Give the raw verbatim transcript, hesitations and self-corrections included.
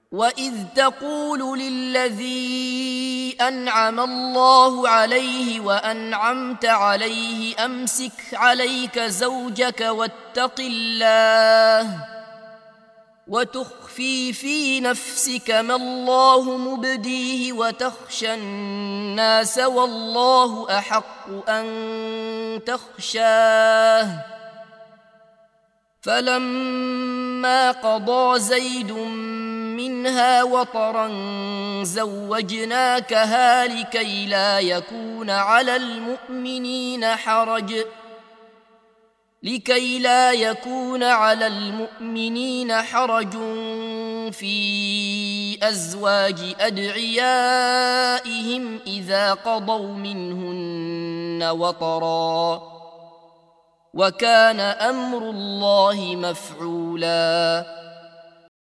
وإذ تقول للذي أنعم الله عليه وأنعمت عليه أمسك عليك زوجك واتق الله وتخفي في نفسك ما الله مبديه وتخشى الناس والله أحق أن تخشاه فلما قضى زيد منها وطرا زوجناكها لكي لا يكون على المؤمنين حرج لكي لا يكون على المؤمنين حرج في أزواج أدعيائهم إذا قضوا منهن وطرا وكان أمر الله مفعولا